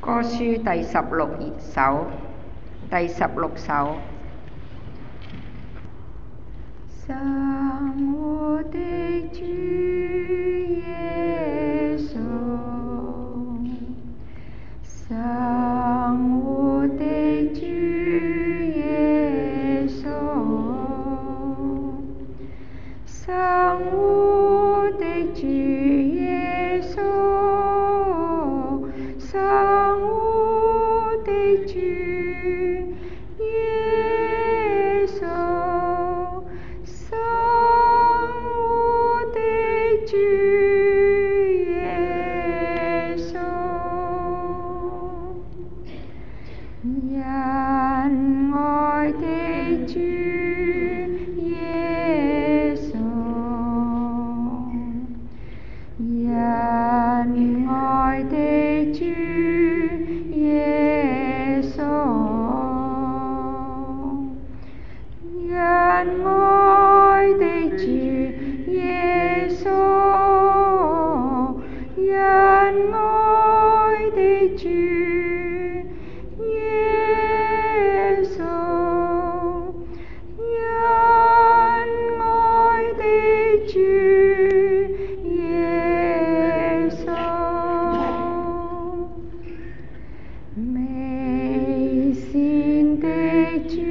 歌書第16首，第16首。生活的主耶穌，生活的主耶穌，生活的主耶穌，生活的主耶穌，生活的主耶穌，仁愛的主耶穌，仁愛的主耶穌，仁愛的主耶穌，仁愛的主耶穌，仁愛的主耶穌，美善的主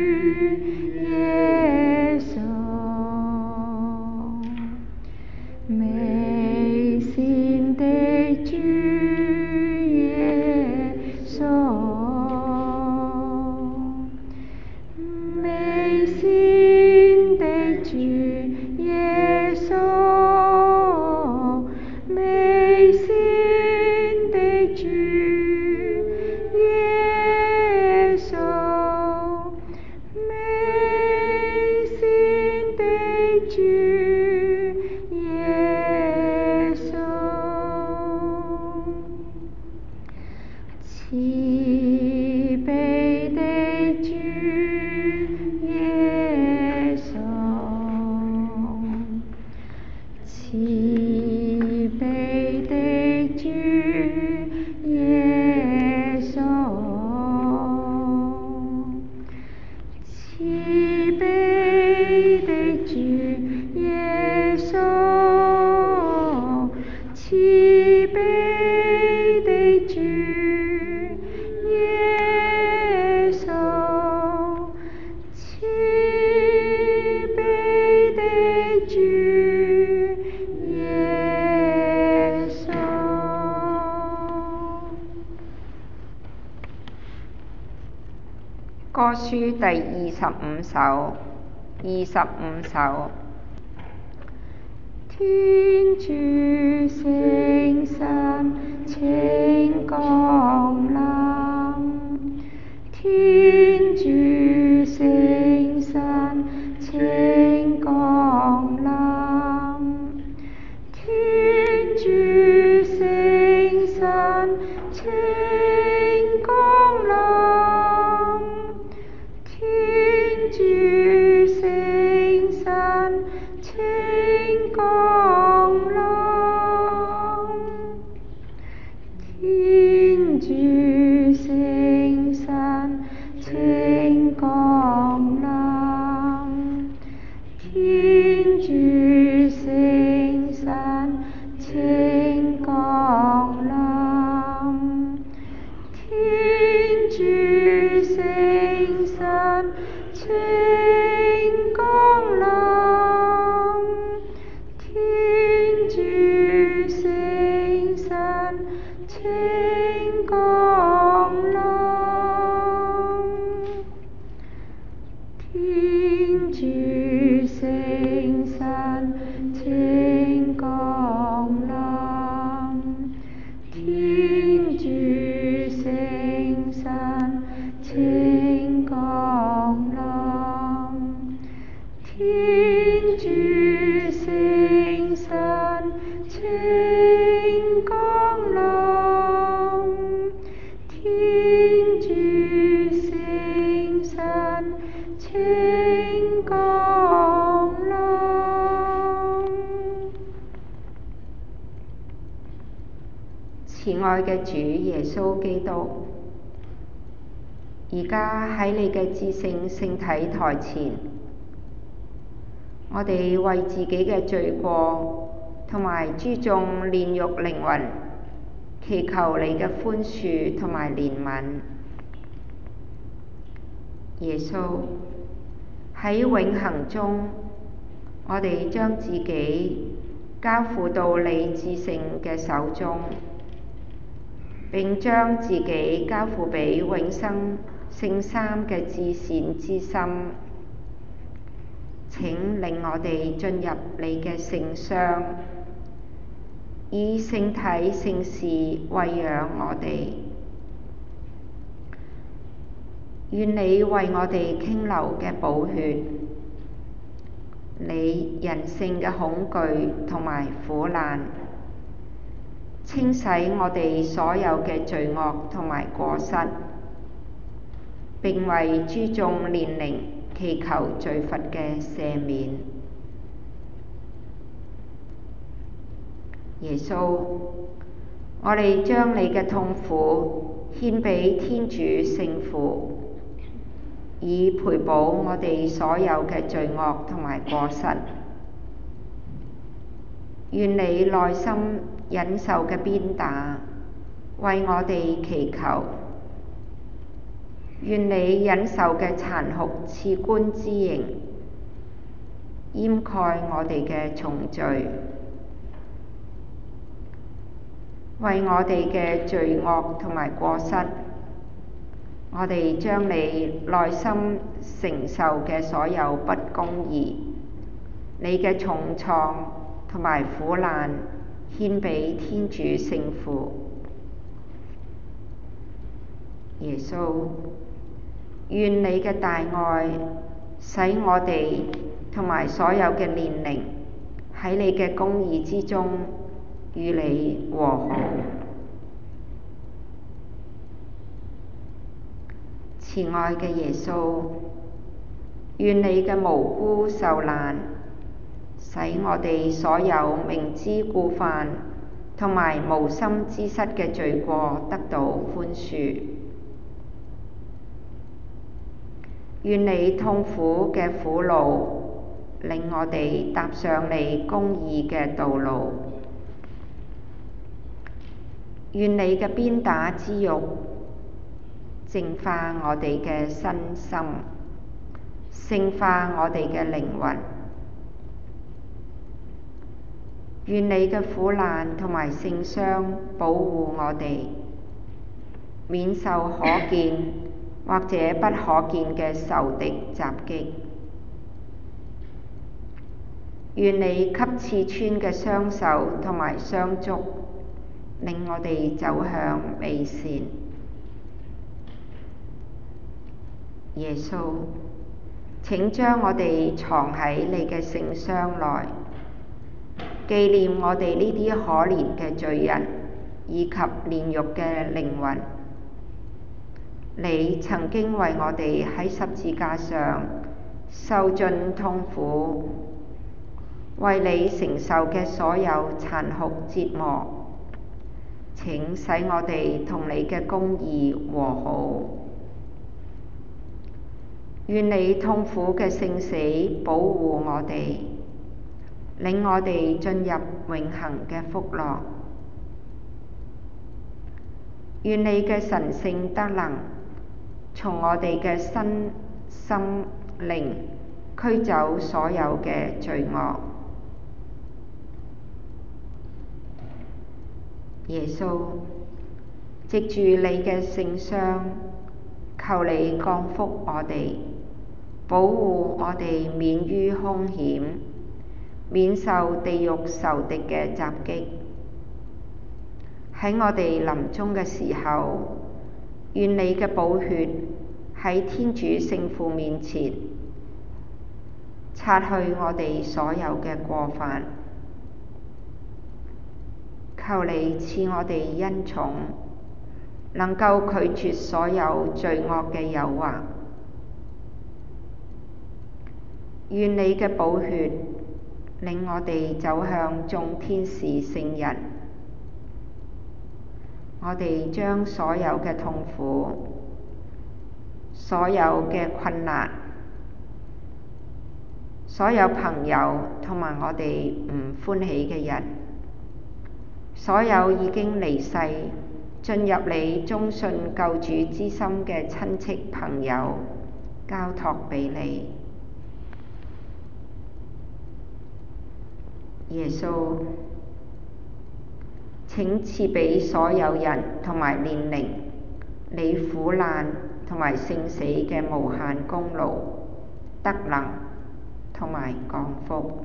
耶穌，美善的主耶穌，美善的主耶穌，美善的主耶穌，美善的主耶穌，慈悲的主耶穌，慈悲的主耶穌，慈悲的主耶穌，慈悲的主耶穌，慈悲的主耶穌。歌書第25首，天主聖神請降臨，天主聖神請降臨，天主聖神請降臨，天主聖神請降臨，天主聖神請降臨，天主聖神請降臨，天主聖神請降臨，天主聖神請降臨，天主聖神請降臨，天主聖神請降臨，天主聖神請降臨， 愛嘅主耶穌基督，而家喺你嘅至聖聖體台前，我哋為自己嘅罪過同埋諸眾煉獄靈魂，祈求你嘅寬恕同埋憐憫。耶穌，喺永恆中，我哋將自己交付到你至聖嘅手中，並將自己交付俾永生聖三嘅至善之心。請令我哋進入你嘅聖箱，以聖體聖事餵養我哋。願你為我哋傾流嘅寶血，你人性嘅恐懼同埋苦難，清洗我哋所有嘅罪惡同埋過失，並為諸眾煉靈祈求罪罰嘅赦免。耶穌，我哋將你嘅痛苦獻俾天主聖父，以賠補我哋所有嘅罪惡同埋過失。願你內心忍受嘅鞭打為我哋祈求。願你忍受嘅殘酷刺冠之刑掩蓋我哋嘅重罪，為我哋嘅罪惡同埋過失，我哋將你內心承受嘅所有不公義、你嘅重創同埋苦難獻俾天主聖父。耶穌，願你嘅大愛使我哋同埋所有嘅煉靈喺你嘅公義之中與你和好。慈愛嘅耶穌，願你嘅無辜受難使我哋所有明知故犯同埋無心之失嘅罪過得到寬恕。願你痛苦嘅苦路令我哋踏上你公義嘅道路。願你嘅鞭打之辱淨化我哋嘅身心，聖化我哋嘅靈魂。願你嘅苦難同埋聖傷保護我哋，免受可見或者不可見嘅仇敵襲擊。願你給刺穿嘅雙手同埋雙足令我哋走向美善。耶穌，請將我哋藏喺你嘅聖箱內，紀念我哋呢啲可憐嘅罪人以及煉獄嘅靈魂。你曾經為我哋喺十字架上受盡痛苦，為你承受嘅所有殘酷折磨，請使我哋同你嘅公義和好。願你痛苦嘅聖死保護我哋，令我哋進入永恆嘅福樂。願你嘅神聖德能從我哋嘅身心靈驅走所有嘅罪惡。耶穌，藉住你嘅聖傷，求你降福我哋，保護我哋免於兇險，免受地獄仇敵嘅襲擊。喺我哋臨終嘅時候，願你嘅寶血喺天主聖父面前擦去我哋所有嘅過犯。求你賜我哋恩寵，能夠拒絕所有罪惡嘅誘惑。願你嘅寶血令我哋走向眾天使聖人。 我哋將所有嘅痛苦、所有嘅困難、所有朋友同埋我哋唔歡喜嘅人，所有已經離世進入你忠信救主之心嘅親戚朋友，交託俾你。耶穌，請賜俾所有人同埋年齡你苦難同埋聖死嘅無限功勞、德能同埋降福。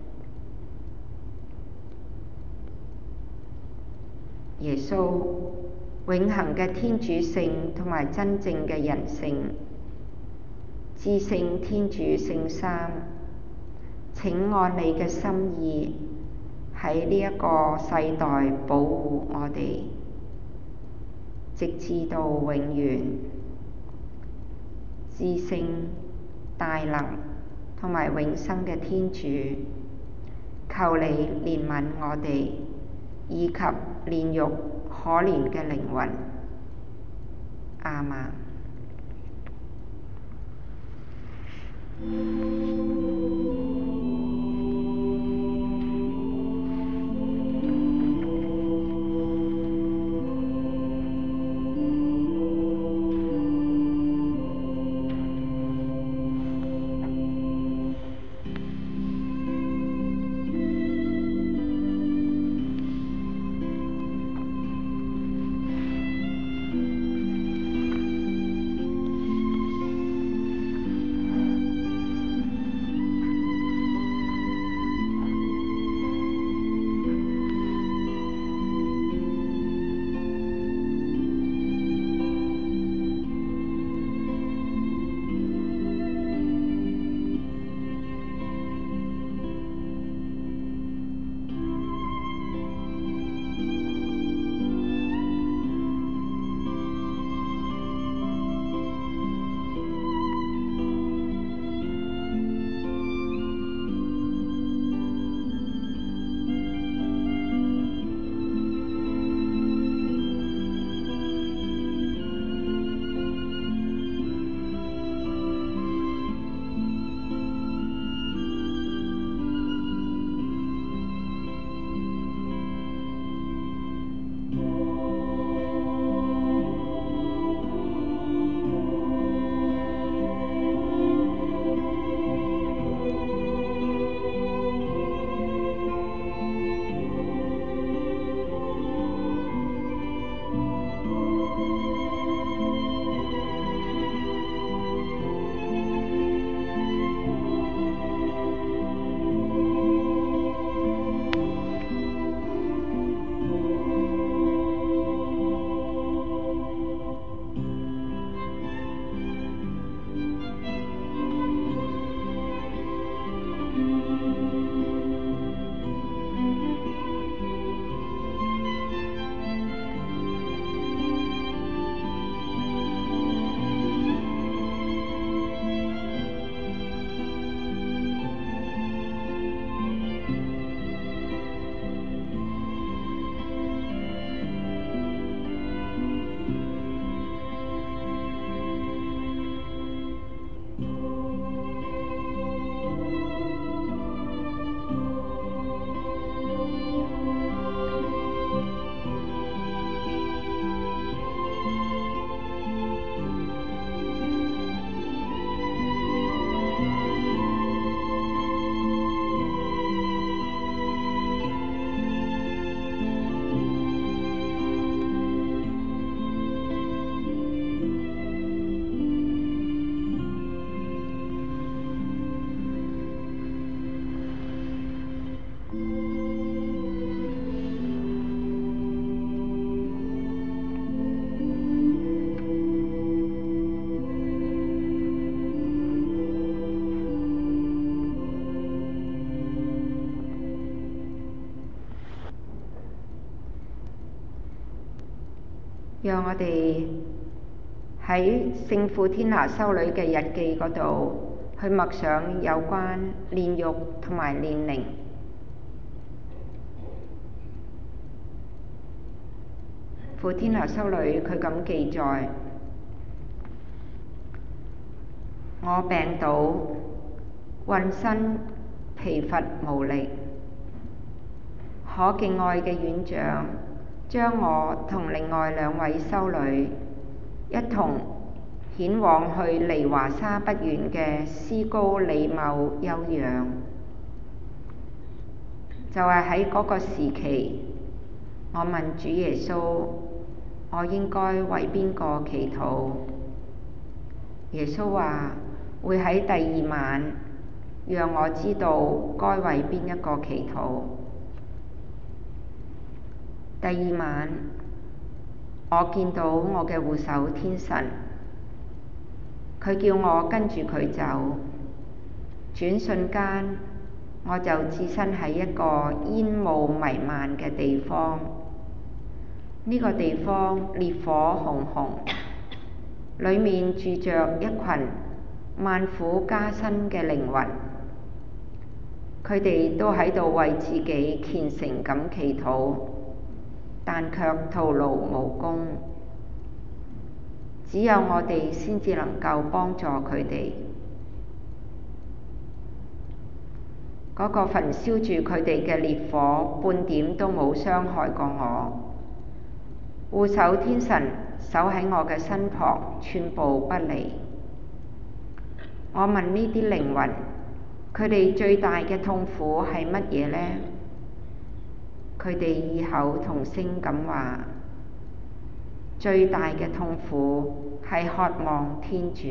耶穌，永恆嘅天主性同埋真正嘅人性，至聖天主聖三，請按你嘅心意喺呢一個世代保護我哋，直至到永遠。至聖大能同埋永生嘅天主，求你憐憫我哋，以及煉獄可憐嘅靈魂。阿們。讓我哋喺聖傅天拿修女嘅日記嗰度去默想有關煉獄同埋煉靈。 傅天娜修女佢咁記載：我病倒，渾身疲乏無力，可敬愛嘅院長將我同另外2位修女一同遣往去離華沙不遠嘅斯高里茂休養。就係喺嗰個時期，我問主耶穌：我應該為邊個祈禱？耶穌話會喺第2晚讓我知道該為邊一個祈禱。第2晚，我見到我嘅護守天神，佢叫我跟住佢走，轉瞬間我就置身喺一個煙霧彌漫嘅地方。呢個地方烈火熊熊，裡面住着一群萬苦加身嘅靈魂，佢哋都喺度為自己虔誠咁祈禱，但卻徒勞無功。只有我哋先至能夠幫助佢哋。嗰個焚燒住佢哋嘅烈火，半點都冇傷害過我。護守天神守喺我嘅身旁，寸步不離。我問呢啲靈魂，佢哋最大嘅痛苦係乜嘢呢？佢哋異口同聲咁話：最大嘅痛苦係渴望天主。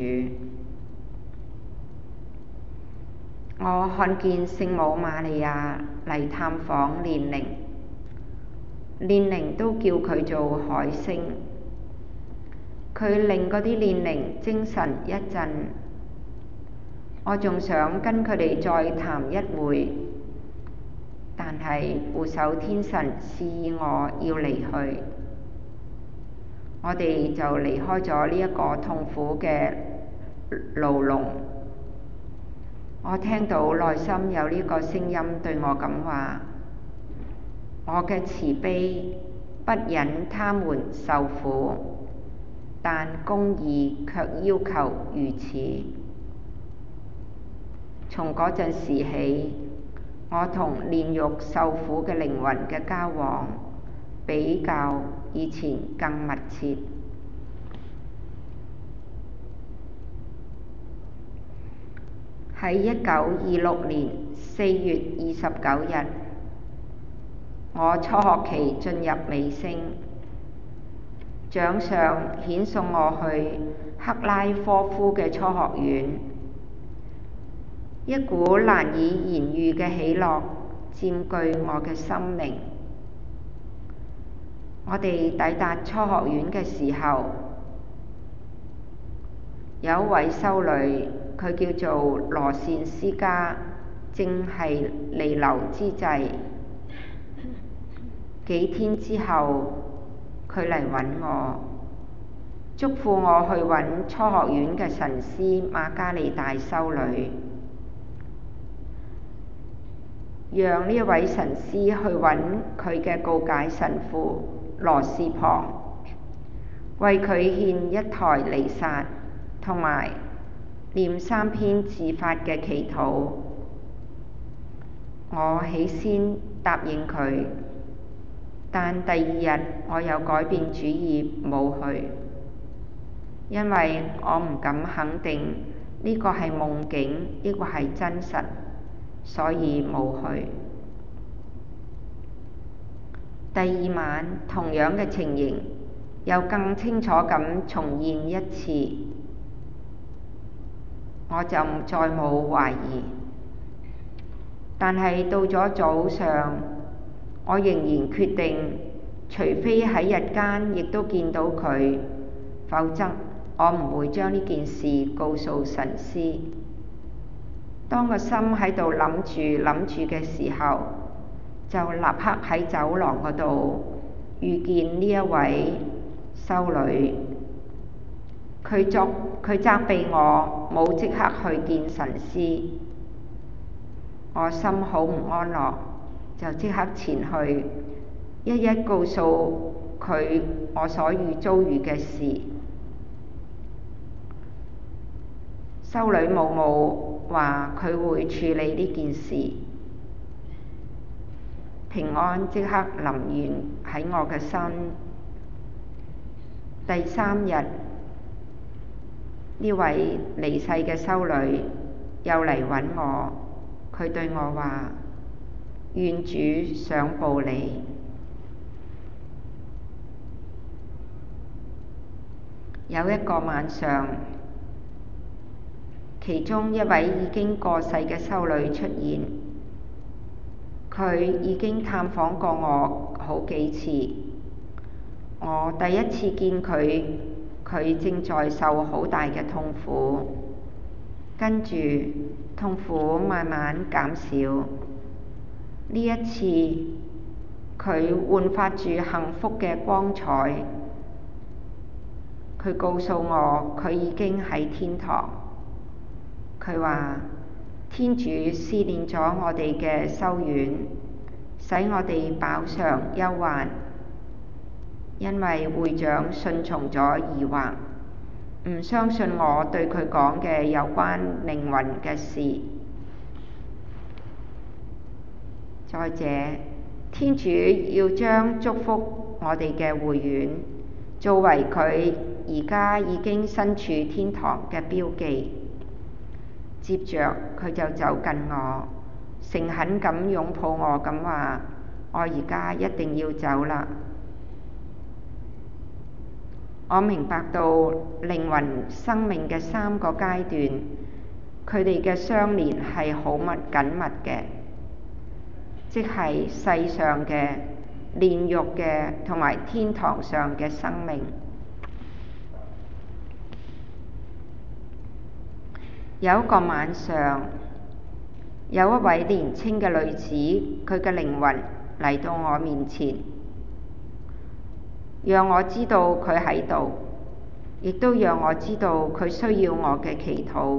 我看見聖母瑪利亞嚟探訪煉靈，煉靈都叫佢做海星。佢令嗰啲煉靈精神一振。我仲想跟佢哋再談一會，但係護守天神示意我要離去。我哋就離開咗呢一個痛苦嘅牢籠。我聽到內心有呢個聲音對我咁話：我嘅慈悲不忍他們受苦，但公義卻要求如此。從嗰陣時起，我同煉獄受苦嘅靈魂嘅交往比較以前更密切。喺1926年4月29日，我初學期進入尾聲，長上遣送我去克拉科夫嘅初學院，一股難以言喻嘅喜樂佔據我嘅心靈。我哋抵達初學院嘅時候，有一位修女，佢叫做羅善斯加，正係彌留之際。幾天之後，佢嚟揾我，囑咐我去揾初學院嘅神師瑪加利大修女，讓呢一位神師去揾佢嘅告解神父羅士龐，為佢獻一台彌撒，同埋念3篇自發嘅祈禱。我起先答應佢，但第2日我又改變主意冇去，因為我唔敢肯定呢個係夢境，抑或係真實，所以冇去。第2晚同樣嘅情形又更清楚咁重現一次，我就再冇懷疑。但係到咗早上，我仍然決定，除非喺日間亦都見到佢，否則我唔會將呢件事告訴神師。當個心喺度諗住嘅時候，就立刻喺走廊嗰度遇見呢一位修女。佢責備我冇即刻去見神師，我心好唔安樂，就即刻前去，一一告訴我所遭遇嘅事。修女母母話佢會處理呢件事，平安即刻臨現喺我嘅身。第3日，呢位離世嘅修女又嚟揾我，佢對我話：願主賞報你。有一個晚上，其中一位已經過世嘅修女出現，佢已經探訪過我好幾次。我第一次見佢，佢正在受好大嘅痛苦，跟住痛苦慢慢減少。呢一次，佢煥發住幸福嘅光彩。佢告訴我，佢已經喺天堂。佢話：天主試煉咗我哋嘅修院，使我哋飽嘗憂患，因為會長順從咗疑惑，唔相信我對佢講嘅有關靈魂嘅事。再者，天主要將祝福我哋嘅會院作為佢而家已經身處天堂嘅標記。接着佢就走近我，誠懇咁擁抱我咁話：我而家一定要走啦。我明白到靈魂生命嘅3個階段，佢哋嘅相連係好緊密嘅，即係世上嘅、煉獄嘅同埋天堂上嘅生命。有一個晚上，有一位年輕嘅女子，佢嘅靈魂嚟到我面前，讓我知道佢喺度，亦都讓我知道佢需要我嘅祈禱。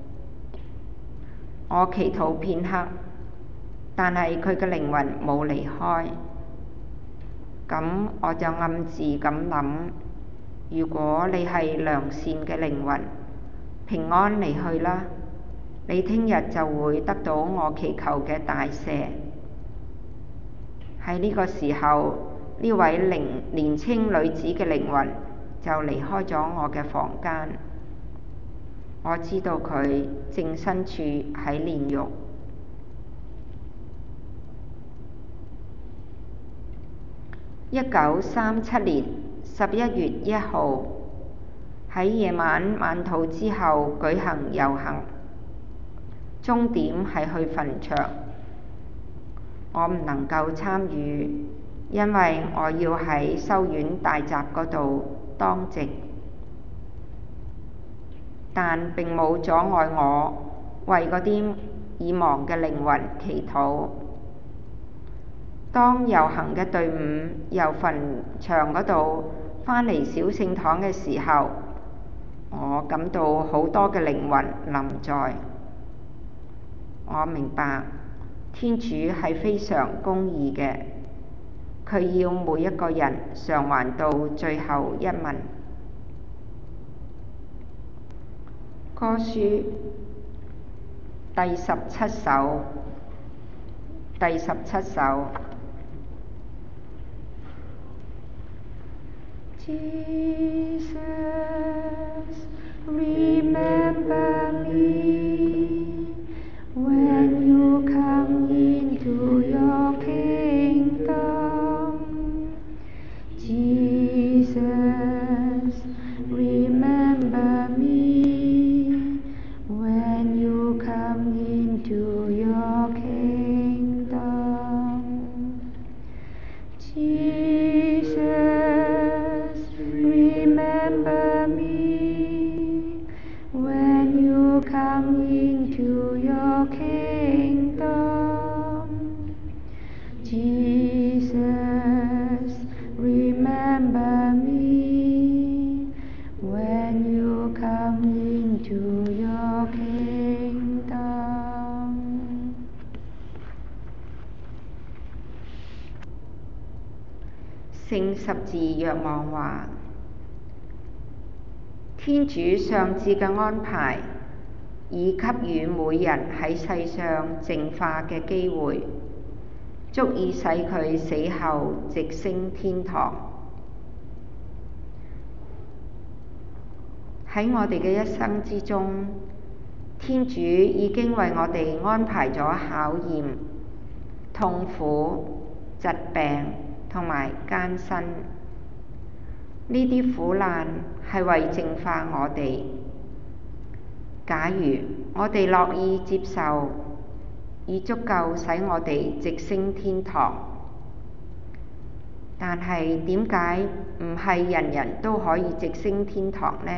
我祈禱片刻，但係佢嘅靈魂冇離開。咁我就暗自咁諗：如果你係良善嘅靈魂，平安離去啦，你聽日就會得到我祈求嘅大赦。喺呢個時候，呢位年輕女子嘅靈魂就離開咗我嘅房間。我知道佢正身處喺煉獄。1937年11月1號，喺夜晚晚禱之後舉行遊行，終點係去墳場。我唔能夠參與，因為我要喺修院大閘嗰度當值，但並冇阻礙我為嗰啲已亡嘅靈魂祈禱。當遊行嘅隊伍由墳場嗰度返嚟小聖堂嘅時候，我感到好多嘅靈魂臨在。我明白天主係非常公義嘅，佢要每一個人償還到最後一文。歌書第17首，第17首。Jesus, remember me when you come into your kingdom. Jesus, remember me when you come into your kingdom. Jesus, remember 十字若望話：天主上智嘅安排，已給予每人喺世上淨化嘅機會，足以使佢死後直升天堂。喺我哋嘅一生之中，天主已經為我哋安排咗考驗、痛苦、疾病同埋艱辛。呢啲苦難係為淨化我哋。假如我哋樂意接受，已足夠使我哋直升天堂。但係點解唔係人人都可以直升天堂呢？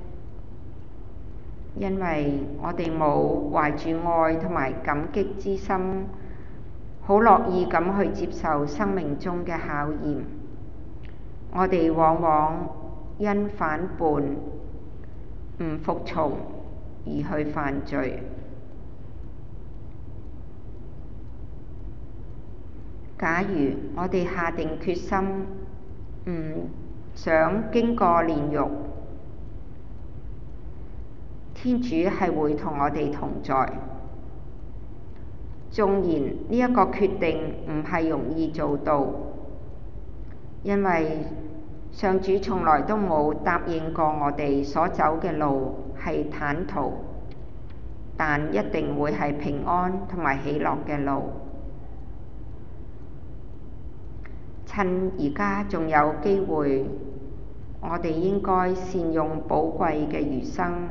因為我哋冇懷住愛同埋感激之心，好樂意咁去接受生命中嘅考驗。我哋往往因反叛、唔服從而去犯罪。假如我哋下定決心，唔想經過煉獄，天主係會同我哋同在。縱然呢一個決定唔係容易做到，因為上主從來都冇答應過我哋所走嘅路係坦途，但一定會係平安同埋喜樂嘅路。趁而家仲有機會，我哋應該善用寶貴嘅餘生，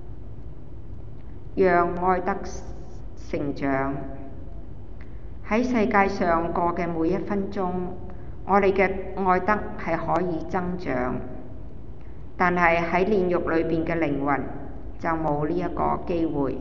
讓愛德成長。喺世界上過嘅每一分鐘，我哋嘅愛德係可以增長，但係喺煉獄裏邊嘅靈魂就冇呢一個機會。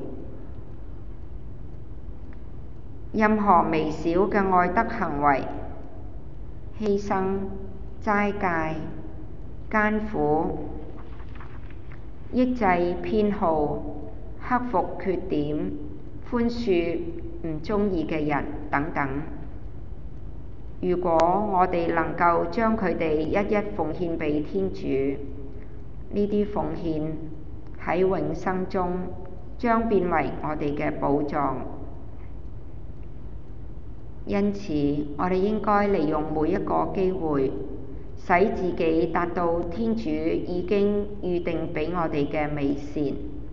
任何微小嘅愛德行為，犧牲、齋戒、艱苦、抑制偏好、克服缺點、寬恕唔鍾意嘅人等等。如果我哋能夠將佢哋一一奉獻俾天主，呢啲奉獻喺永生中將變為我哋嘅寶藏。因此，我哋應該利用每一個機會，使自己達到天主已經預定俾我哋嘅美善。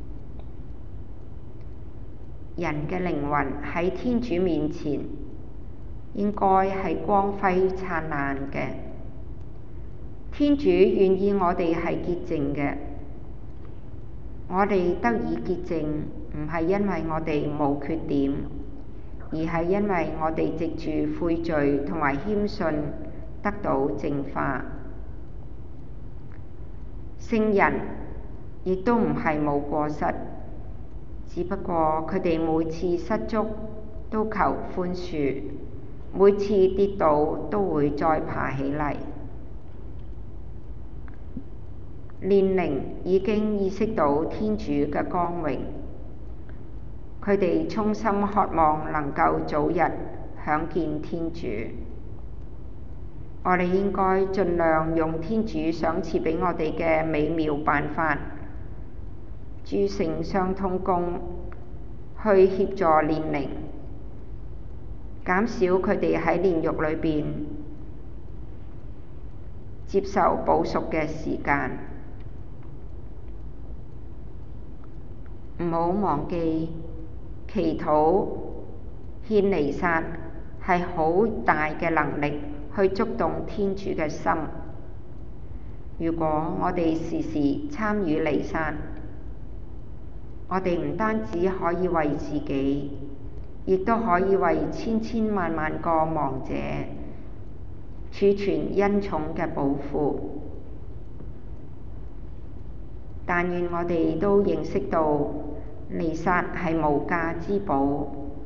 人嘅靈魂喺天主面前應該係光輝燦爛嘅。天主願意我哋係潔淨嘅。我哋得以潔淨，唔係因為我哋冇缺點，而係因為我哋藉住悔罪同埋謙遜得到淨化。聖人亦都唔係冇過失，只不過佢哋每次失足都求寬恕，每次跌倒都會再爬起嚟。煉靈已經意識到天主嘅光榮，佢哋衷心渴望能夠早日享見天主。我哋應該盡量用天主賞賜俾我哋嘅美妙辦法，諸聖相通功，去協助煉靈，減少佢哋喺煉獄裏邊接受補贖嘅時間。唔好忘記，祈禱獻彌撒係好大嘅能力去觸動天主嘅心。如果我哋時時參與彌撒，我哋唔單止可以為自己，亦都可以為千千萬萬個亡者儲存恩寵嘅寶庫。但願我哋都認識到彌撒係無價之寶。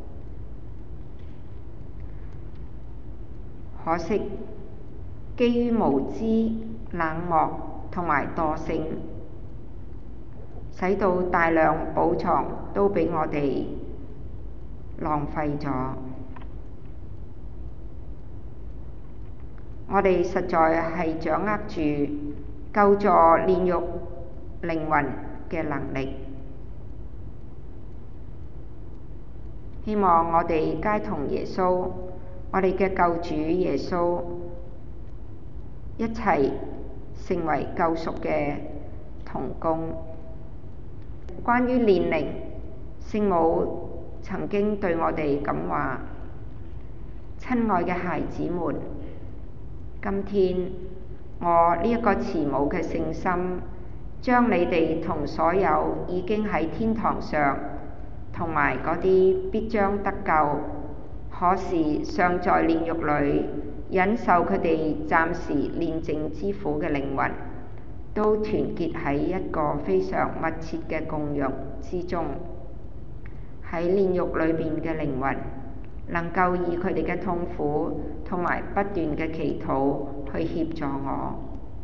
可惜，基於無知、冷漠同埋惰性，使到大量寶藏都俾我哋浪費咗。 我哋實在係掌握住救助煉獄靈魂嘅能力。希望我哋皆同耶穌，我哋嘅救主耶穌一齊成為救贖嘅同工。關於煉靈，聖母曾經對我哋咁話：親愛嘅孩子們，今天我呢一個慈母嘅聖心，將你哋同所有已經喺天堂上，同埋嗰啲必將得救，可是尚在煉獄裏忍受佢哋暫時煉淨之苦嘅靈魂，都團結喺一個非常密切嘅共融之中。喺煉獄裏邊嘅靈魂，能夠以佢哋嘅痛苦同埋不斷嘅祈禱去協助我。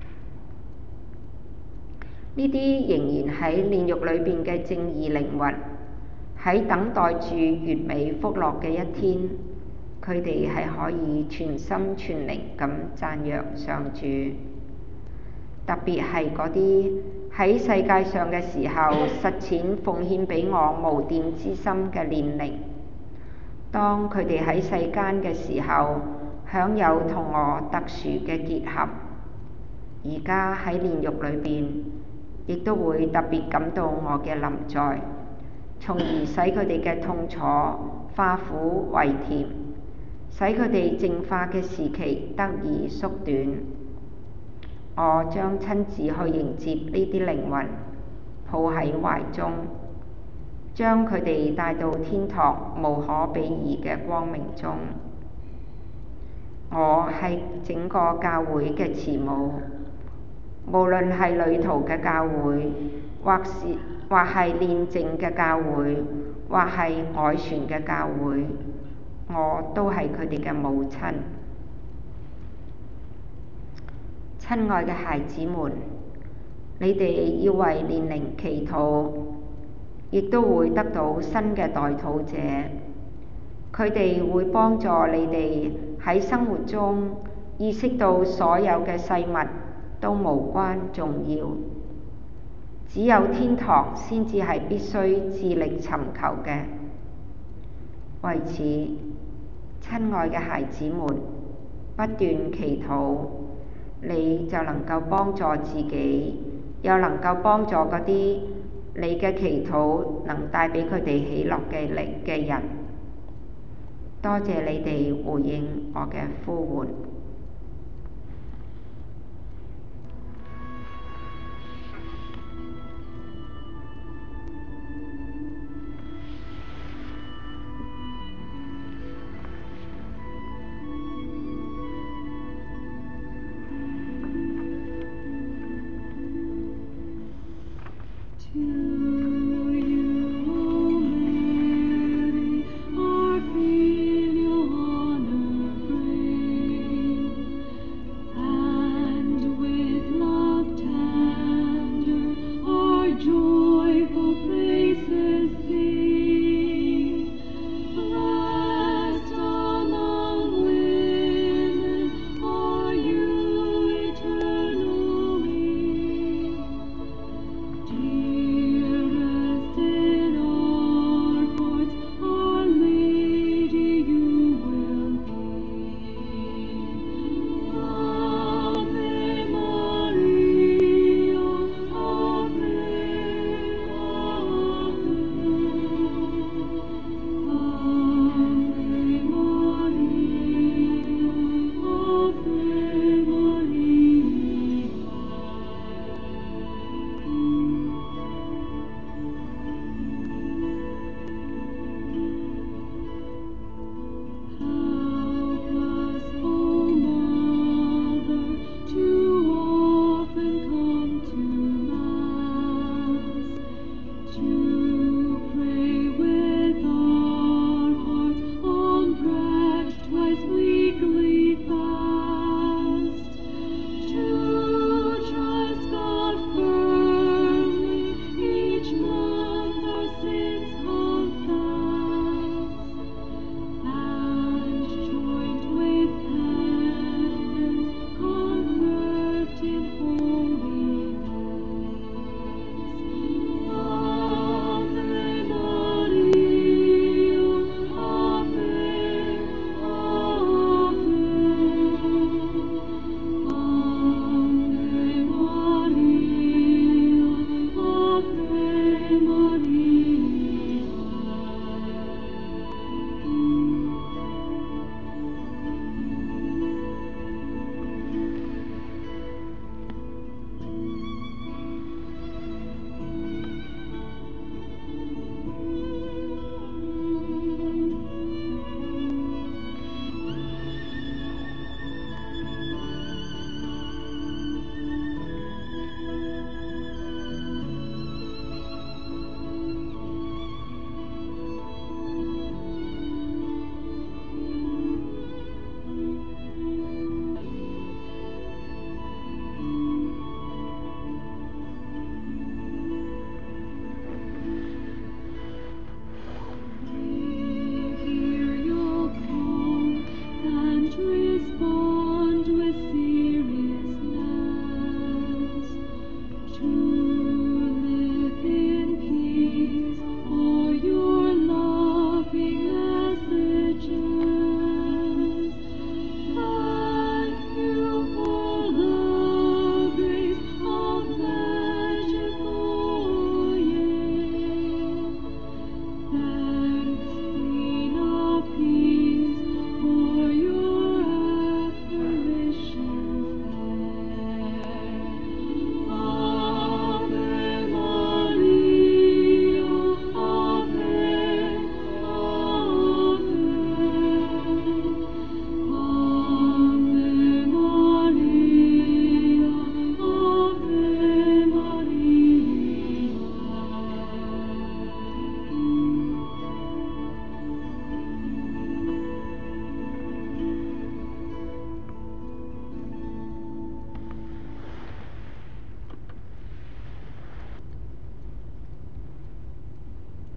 呢啲仍然喺煉獄裏邊嘅正義靈魂，喺等待住完美福樂嘅一天，佢哋係可以全心全靈咁讚揚上主。特別係嗰啲喺世界上嘅時候實踐奉獻俾我無玷之心嘅煉靈，當佢哋喺世間嘅時候享有同我特殊嘅結合，而家喺煉獄裏邊亦都會特別感到我嘅臨在，從而使佢哋嘅痛楚化苦為甜，使佢哋淨化嘅時期得以縮短。我將親自去迎接呢啲靈魂，抱喺懷中，將佢哋帶到天堂無可比擬嘅光明中。我係整個教會嘅慈母，無論係旅途嘅教會，或係煉淨嘅教會，或係凱旋嘅教會，我都係佢哋嘅母親。親愛嘅孩子們，你哋要為煉靈祈禱，亦都會得到新嘅代禱者。佢哋會幫助你哋喺生活中意識到所有嘅世物都無關重要，只有天堂先至係必須致力尋求嘅。為此，親愛嘅孩子們，不斷祈禱，你就能夠幫助自己，又能夠幫助嗰啲你嘅祈禱能帶俾佢哋喜樂嘅人。多謝你哋回應我嘅呼喚。 Our filial honor praise.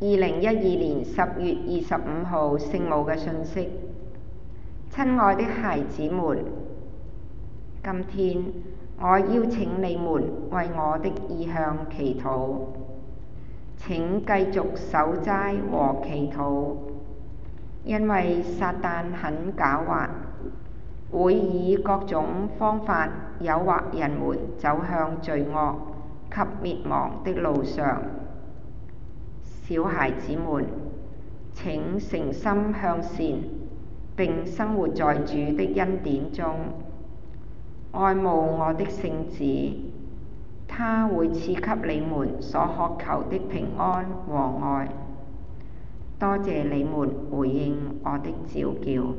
2012年10月25號聖母嘅信息。親愛的孩子們，今天我邀請你們為我的意向祈禱。請繼續守齋和祈禱，因為撒旦很狡猾，會以各種方法誘惑人們走向罪惡及滅亡的路上。小孩子們，請誠心向善，並生活在主的恩典中，愛慕我的聖子，他會賜給你們所渴求的平安和愛。多謝你們回應我的召叫。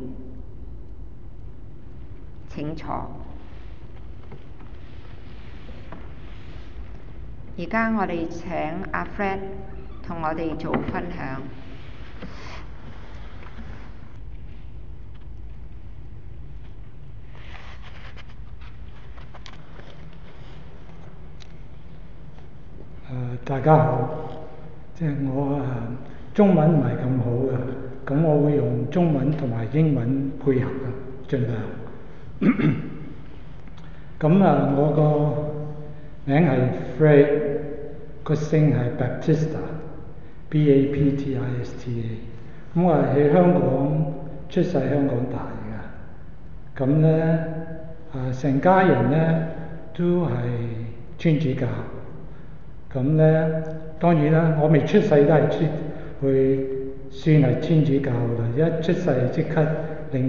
請坐。而家我哋請阿 Fred 同我哋做分享。 大家好，我中文唔係咁好嘅，咁我會用中文同埋英文配合嘅，盡量。我個名係 Fred， 個姓係 Baptista，B-A-P-T-I-S-T-A。我係喺香港出世，香港大嘅。成家人呢都係天主教。當然啦，我未出世都係去算係天主教啦。一出世即刻領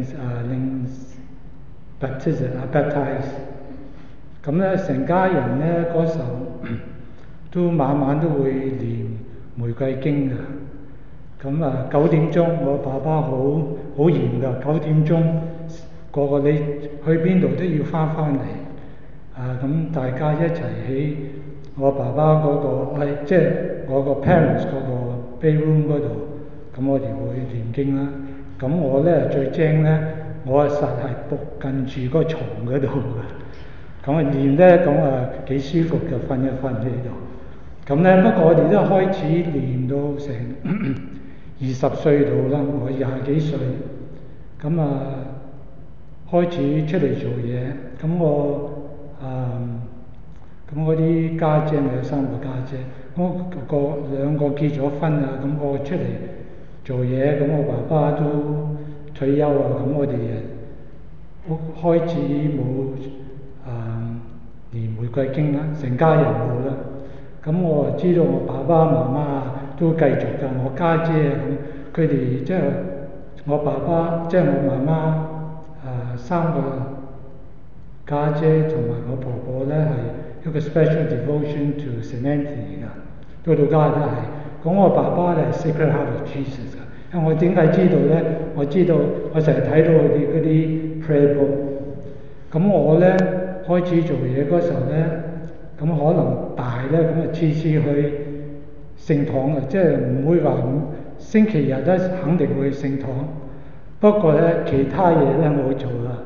baptize。成家人呢嗰時候都晚晚都會念玫瑰經㗎。9點鐘，我爸爸好嚴㗎，9點鐘個個你去邊度都要返嚟。大家一齊喺我爸爸嗰我個 parents 嗰個 bedroom 嗰度，我哋會念經啦。我呢最精呢，我實係伏近住個床嗰度㗎。念呢，幾舒服嘅，瞓一瞓喺度。不過我哋都開始念到成20歲度啦，我20幾歲。開始出嚟做嘢，我啲家姐，我有3個家姐，兩個結咗婚啦，我出嚟做嘢，我爸爸都退休啦，我哋開始冇念玫瑰經啦，成家人冇啦。我知道我爸爸媽媽都繼續㗎，我家姐佢哋我爸爸我媽媽3個家姐同埋我婆婆呢係一個 special devotion to Saint Anthony 㗎，到家都係。我爸爸呢係 Sacred Heart of Jesus 㗎。因為我點解知道呢？我知道我成日睇到佢哋嗰啲 prayer book。我呢開始做嘢嗰時候呢，可能大呢，次次去聖堂啊，唔會話星期日呢肯定會去聖堂。不過呢，其他嘢呢我會做啦，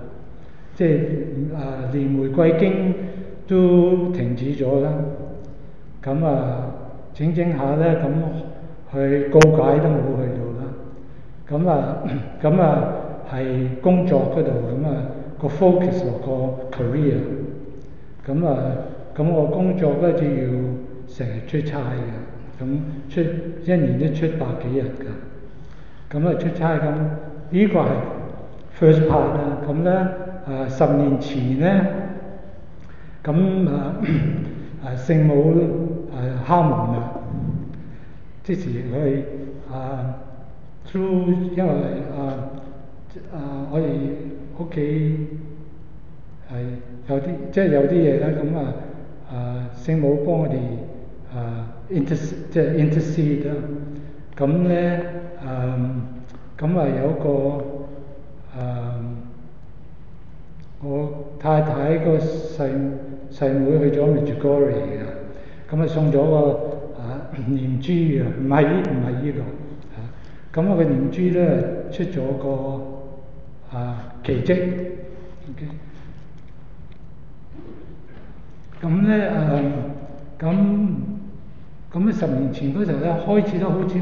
念玫瑰經都停止咗啦。整下呢，去告解都冇去到啦。係工作嗰度個 focus 落個 career。我工作呢就要成日出差嘅，一年都出百幾日㗎。出差呢個係 first part 啦。10年前呢，聖母敲門啦，即時去through， 因為我哋屋企係有啲嘢啦，聖母幫我哋intercede 啦。有個我太太個細妹去咗 Medjugorje 㗎，送咗個念珠啊，唔係呢個。我嘅念珠呢出咗個奇蹟。 咁啊10年前嗰時候咧，開始都好似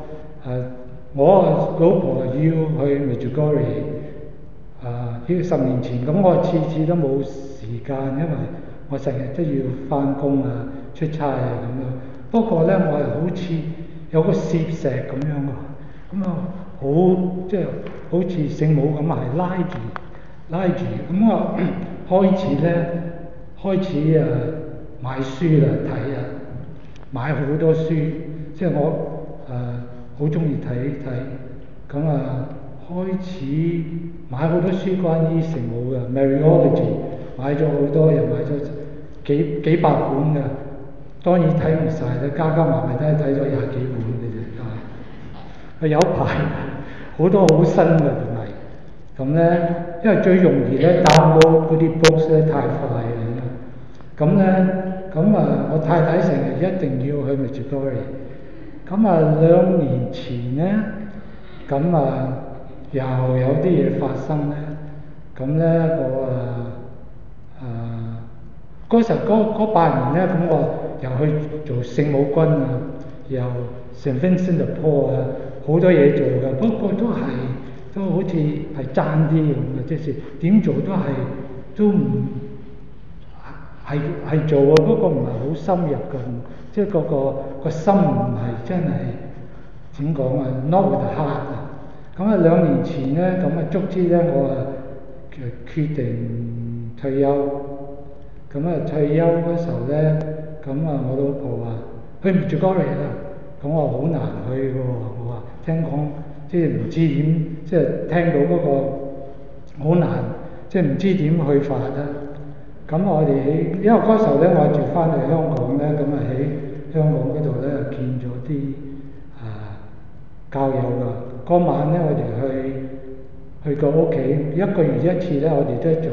我老婆要去 Medjugorje 呢10年前，咁我次次都冇時間，因為我成日都要翻工啊、出差啊咁樣。不過咧，我係好似有個攝石咁樣喎，咁啊即係好似聖母咁係拉住，咁我開始買書啦睇啊，買好多書，即係我好中意睇，咁開始買好多書關於聖母嘅 Mariology， 買咗好多，又買咗幾百本嘅，當然睇唔晒啦，加埋都係睇咗20幾本嘅啫，有排好多好新嘅同埋，咁咧因為最容易咧 download 嗰啲 books 咧太快啦，咁我太太成日一定要去 Medjugorje， 咁2年前咧，又有啲嘢發生咧，咁咧我嗰時候嗰8年咧，咁我又去做聖母軍啊，又 St. Vincent de Paul 啊，好多嘢做㗎，不過都好似係爭啲咁嘅，即係點做都唔係做啊，不過唔係好深入㗎，即係個心唔係真係點講啊 ，not with the heart 啊。咁2年前咧，足之咧我決定退休。咁退休嗰時候咧，我老婆話去Medjugorje啦，咁我好難去㗎喎，我話聽講即係唔知點，即係聽到嗰個好難，即係唔知點去法啦。咁我哋因為嗰時候咧，我住翻去香港咧，喺香港嗰度咧見咗啲教友㗎。嗰晚咧，我哋去個屋企，1個月1次咧，我哋都做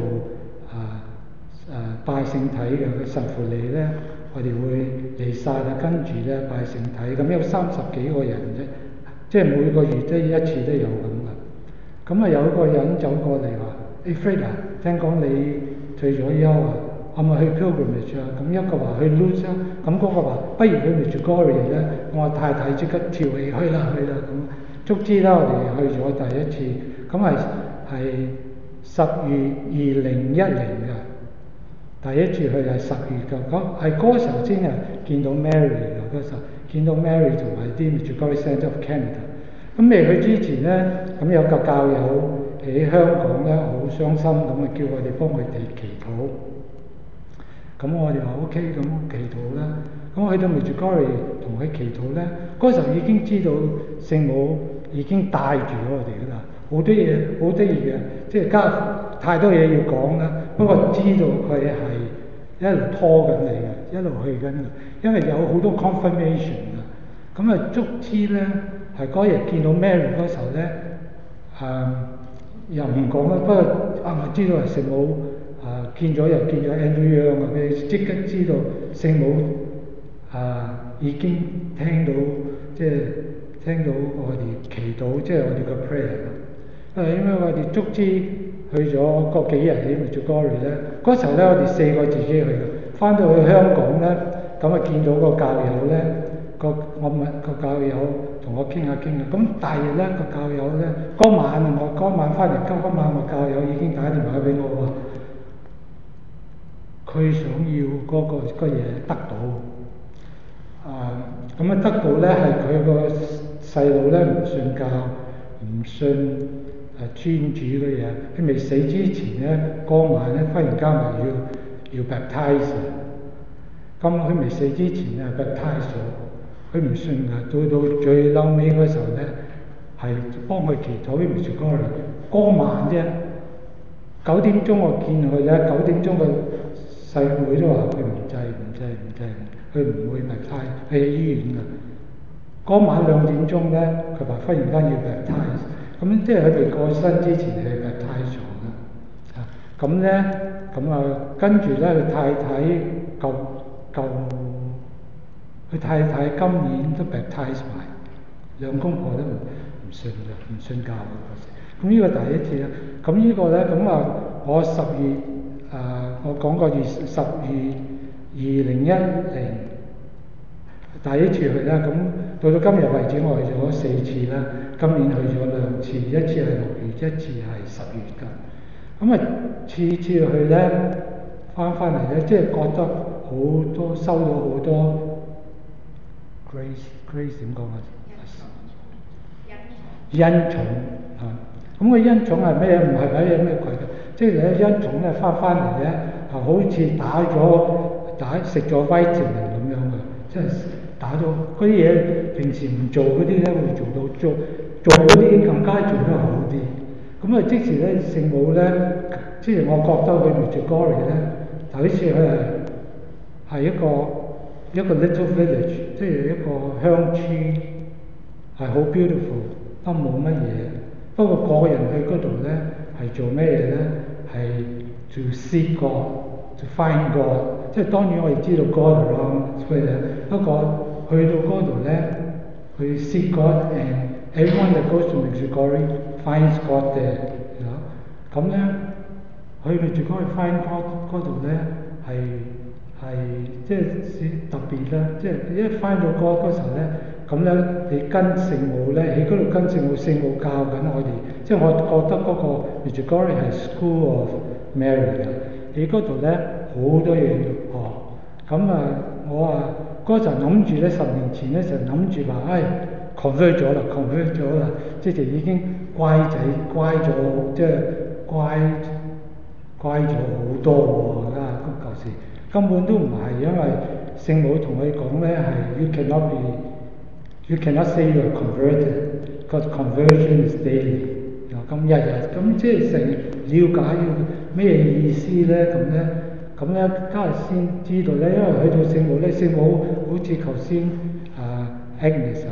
拜聖體嘅，個神父嚟咧，我哋會嚟晒啦，跟住咧拜聖體，咁有30幾個人啫，即係每個月都1次都有咁嘅。咁有個人走過嚟話：誒 Fred 啊，聽講你退咗休啊，係咪去 pilgrimage 啊？咁一個話去 Lourdes 啊，咁嗰個話不如去 Medjugorje咧，我太太即刻跳起去啦咁，足之啦我哋去咗第一次，咁係10月2010嘅。第一次去係10月㗎，係嗰時候先係見到 Mary 㗎，嗰時候見到 Mary 同埋啲 Medjugorje Centre of Canada。咁未去之前咧，咁有個教友喺香港咧，好傷心咁叫我哋幫佢哋祈禱。咁我哋話 OK，咁祈禱啦。咁去到 Medjugorje同佢祈禱咧，嗰時候已經知道聖母已經帶住我哋㗎啦，好多嘢好得意嘅，即係太多嘢要講啦。不過知道佢係一路拖緊你嘅，一路去緊嘅，因為有好多 confirmation 啊。咁足之咧係嗰日見到 Mary 嗰時候咧，又唔講啦。不過我知道係聖母見咗又見咗 Andrew Young 啊，佢即刻知道聖母已經聽到我哋祈禱，即係我哋個 prayer 啦。因為我哋足之去咗嗰幾日喺 Medjugorje咧，嗰時候咧我哋4個自己去嘅，翻到去香港咧，見到個教友咧，我問個教友同我傾下，咁第二日咧個教友咧，嗰晚翻嚟，嗰晚個教友已經打電話俾我話，佢想要嗰個嘢得到，得到咧係佢個細路咧唔信教，唔信專主嘅嘢，佢未死之前咧，嗰晚咧忽然間話要 baptize， 咁佢未死之前啊 baptize 咗，佢唔信㗎，到最嬲尾嗰時候咧，係幫佢祈禱 Medjugorje， 嗰晚啫，9點鐘我見佢咧，9點鐘個細妹都話佢唔制，佢唔會 baptize，佢喺醫院㗎。嗰晚2點鐘咧，佢話忽然間要 baptize。咁即係佢哋過身之前係 baptize 咗啦，跟住咧佢太太今年都 baptize 埋，兩公婆都唔信嘅，唔信教嘅。咁呢個第一次啦。咁呢個咧，我10月我講過10月2010 第一次去啦，咁到今日為止我去咗4次啦，今年去咗2次，一次係6月，一次係10月㗎。咁啊，次次去咧，翻嚟咧，即係覺得好多收到好多 grace 點講啊？恩寵啊！咁個恩寵係咩？唔係睇有咩鬼嘅，即係你恩寵咧翻嚟咧，好似打食咗vitamin咁樣嘅，即係打咗嗰啲嘢，平時唔做嗰啲咧會做嗰啲更加做得好啲。咁啊，即時咧聖母咧，即係我覺得佢 Medjugorje 咧，頭一次佢係一個 little village， 即係一個鄉村，係好 beautiful， 都冇乜嘢。不過個人去嗰度咧係做咩嘢咧？係 to seek God，to find God。即係當然我哋知道 God around， 不過去到嗰度咧，去 seek God and everyone that goes to Medjugorje finds God there。咁咧，去Medjugorje find God 嗰度咧係即係特別啦，即係一翻到God嗰時候咧，咁咧你跟聖母咧喺嗰度跟聖母教緊我哋，即係我覺得嗰個 Medjugorje 係 School of Mary 嘅，喺嗰度咧好多嘢要學。咁啊，我嗰陣諗住咧10年前咧就諗住話，convert 咗啦，即係已經乖咗，即係乖咗好多喎，舊時根本都唔係，因為聖母同佢講咧係 you cannot say you are converted， because conversion is daily。咁日咁即係成了解咩意思咧？咁咧家下先知道咧，因為去到聖母咧，聖母好似頭先Agnes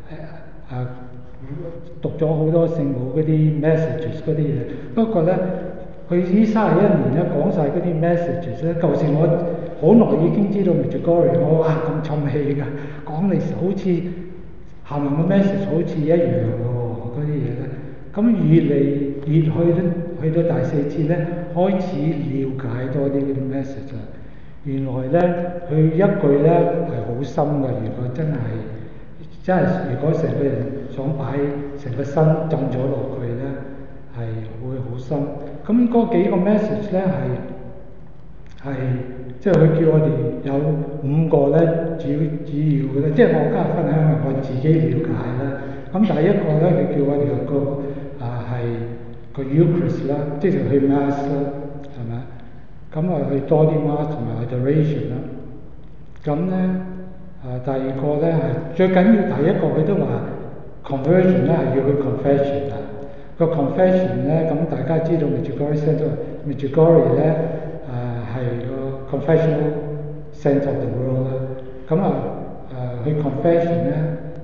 讀咗好多聖母嗰啲 messages 嗰啲嘢，不過咧佢呢31年咧講晒嗰啲 messages 咧，舊時我好耐已經知道 Medjugorje， 我咁重氣㗎，講歷史好似下面嘅 message 好似一樣嘅喎，嗰啲嘢咧，咁越去到第4次咧，開始了解多啲嗰啲 message 啊，原來咧佢一句咧係好深嘅，如果真係如果成個人想擺成個身浸咗落去咧，係會好深。咁嗰幾個 message 咧係即係佢叫我哋有5個咧主要嘅咧，即係我今日分享係我自己了解啦。咁第一個咧佢叫我哋係個 Eucharist 啦，即係去 Mass 啦，係咪？咁去多啲 Mass 同埋 Adoration 啦。咁咧第二個咧係最緊要，第一個佢都話 conversion 咧係要去 confession 啊。個 confession 咧，咁大家知道 Medjugorje 咧係個 confessional center of the world 啦。咁去 confession 咧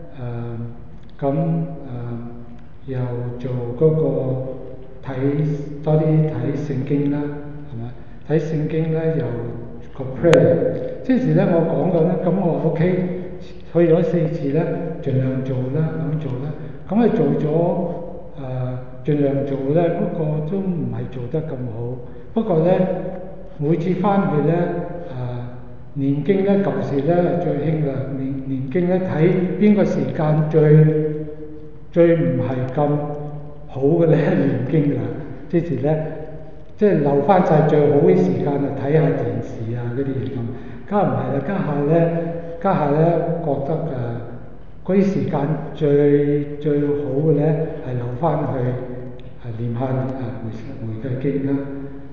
又做嗰個多啲睇聖經啦，係咪？睇聖經咧又個 prayer， 即係咧我講緊咧，咁我 OK 去咗4次咧，盡量做啦，咁做啦，咁做咗盡量做咧，不過都唔係做得咁好。不過咧每次翻去咧念經咧，舊時咧最興啦，念經咧睇邊個時間最唔係咁好嘅咧，念經啦，即係留翻晒最好嘅時間睇下電視啊嗰啲嘢咁。家唔係啦，家下咧覺得嗰啲時間最好嘅咧係留翻去念下玫瑰經啦。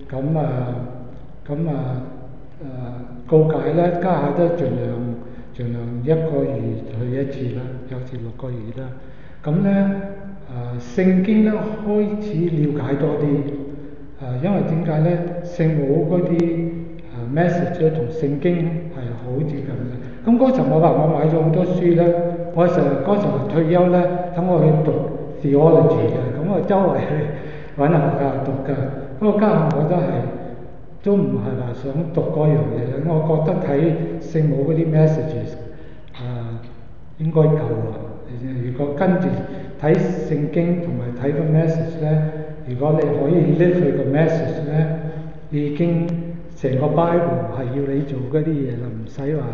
告解咧，家下都盡量1個月去1次啦，有時6個月啦。咁咧聖經咧開始了解多啲，因為點解咧？聖母嗰啲message 咧同聖經係好接近嘅。咁嗰陣我話我買咗好多書咧，我嗰陣退休咧，等我去讀 theology 嘅，咁我周圍去揾學校讀㗎。不過家下我都唔係話想讀嗰樣嘢咧，我覺得睇聖母嗰啲 messages 應該夠啦。如果跟住睇聖經同埋睇個 message 咧，如果你可以 live 佢個 message 咧，已經成個 Bible 係要你做嗰啲嘢啦，唔使話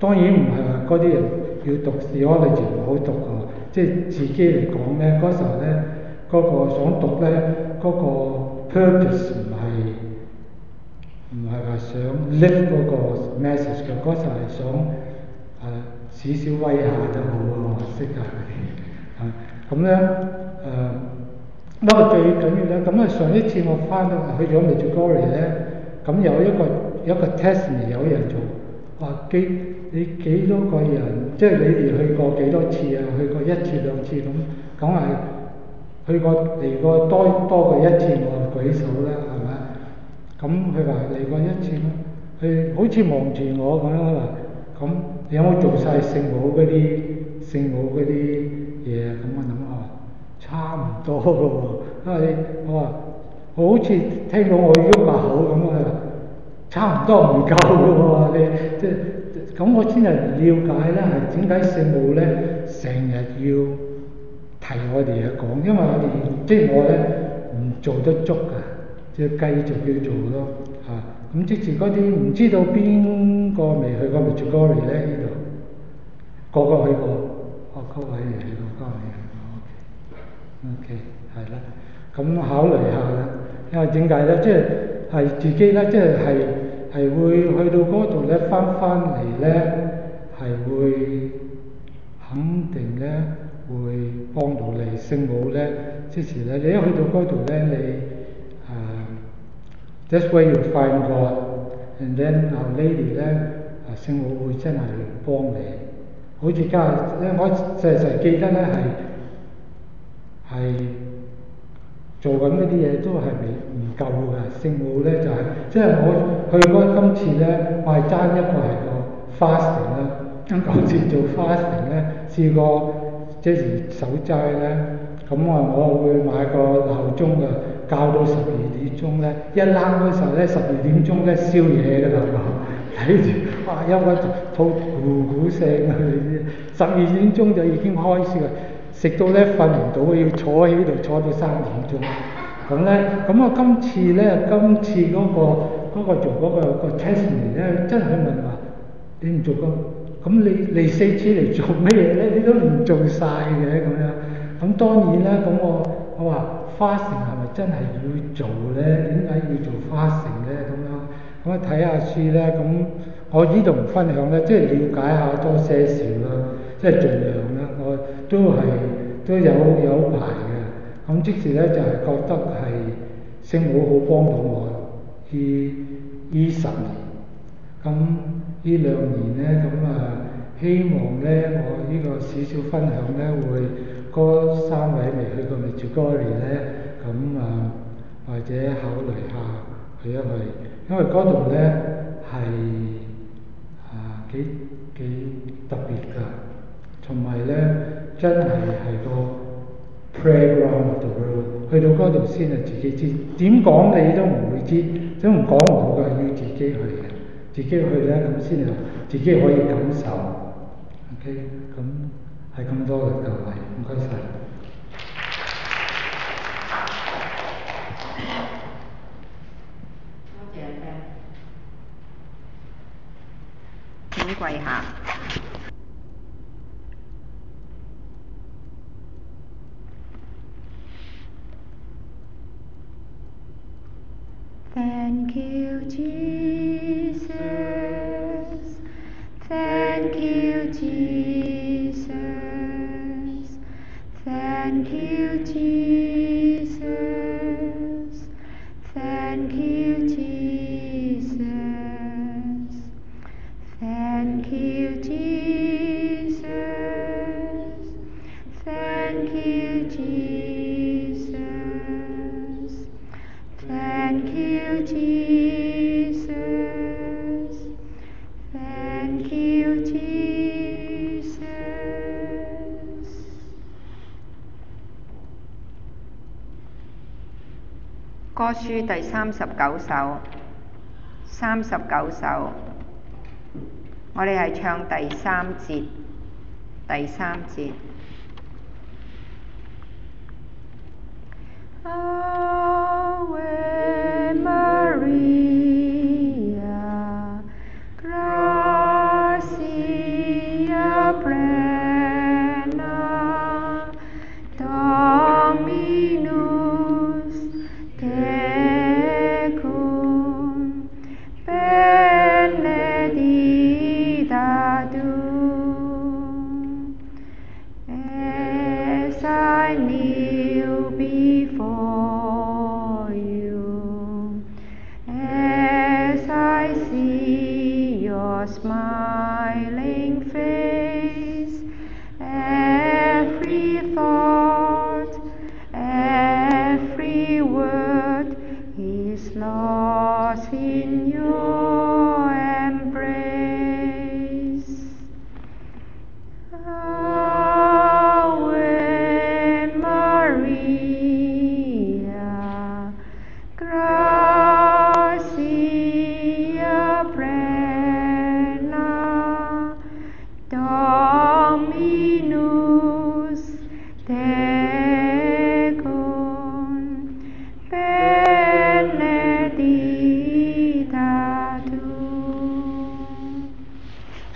當然唔係話嗰啲人要讀 theology 唔好讀㗎，即係自己嚟講咧，嗰時候咧嗰個想讀咧嗰個 purpose 唔係話想 lift 嗰個 message 嘅，嗰時候係想少少威下都好啊，識下佢哋咁咧不過最緊要咧，咁上一次我翻到去咗 Medjugorje 咧，咁有一個 test 有人做，話你幾多個人，即係你哋去過幾多次啊？去過一次兩次咁，梗係去過嚟過多過一次，我舉手啦，係咪？咁佢話嚟過一次咯，佢好似望住我咁樣話，咁你有冇做晒聖母嗰啲嘢啊？咁我諗差唔多嘅喎，因為我話我好似聽到我喐下口咁啊，差唔多唔夠嘅喎，你即係咁我先係了解咧係點解聖母咧成日要提我哋講，因為我哋即係我咧唔做得足㗎，即係繼續要做咯嚇。咁即係嗰啲唔知道邊個未去過 Medjugorje 咧呢度，個個去過，各位未去過，各位未去過。OK， 係啦，咁考慮下啦，因為點解咧？即係自己咧，即係會去到嗰度咧，翻嚟咧，係會肯定咧會幫到你。聖母咧，即時咧，你一去到嗰度咧，that's where you find God，and then Our Lady 咧，聖母會真係幫你。好似家咧，我成記得咧係做緊嗰啲嘢都係唔夠㗎，聖母咧就係、即係我去嗰今次咧，我係爭一個係個 fasting 啦，今次做 fasting 咧，試過即係守齋咧，咁我會買個鬧鐘㗎，校到12點鐘咧，一攬嗰時候咧12點鐘咧宵夜㗎啦，睇住哇有個肚咕咕聲啊，你知12點鐘就已經開始啦。食到咧瞓唔到，要坐喺度坐到3點鐘。咁咧，咁我今次嗰個做嗰個 testing 咧，真係問話你唔做咁你嚟4次嚟做咩嘢咧？你都唔做晒嘅咁樣。咁當然啦，咁我話 fasting 係咪真係要做咧？點解要做 fasting 咧？咁啊睇下書咧，咁我呢度唔分享咧，即係了解下多些少啦，即係盡量啦，我都有排嘅。咁即時咧就係覺得係聖母好幫到我呢10年。咁呢2年咧，希望咧我呢個少少分享咧會嗰3位未去過 Medjugorje 咧，或者考慮下去一去，因為嗰度咧係幾特別㗎，同埋咧真係個 playground of the world， 去到嗰度先係自己知，點講你都唔會知，都唔講唔到㗎，要自己去嘅，自己去咧咁先係自己可以感受。OK， 咁係咁多嘅各位，唔該晒。 多謝你。請跪下。Thank you, Jesus. Thank you, Jesus. Thank you, Jesus. Thank you, Jesus. Thank you, Jesus. Thank you, Jesus. Thank you, Jesus. Thank you, Jesus. 歌書第39首，39首，我哋係唱第3節，第3節。